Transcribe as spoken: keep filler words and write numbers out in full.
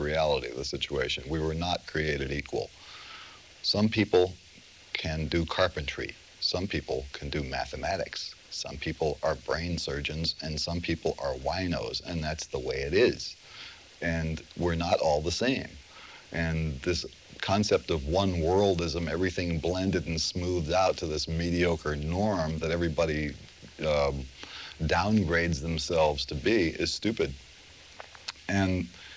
reality of the situation. We were not created equal. Some people can do carpentry. Some people can do mathematics. Some people are brain surgeons, and some people are winos, and that's the way it is. And we're not all the same. And this concept of one worldism, everything blended and smoothed out to this mediocre norm that everybody um, downgrades themselves to be, is stupid. And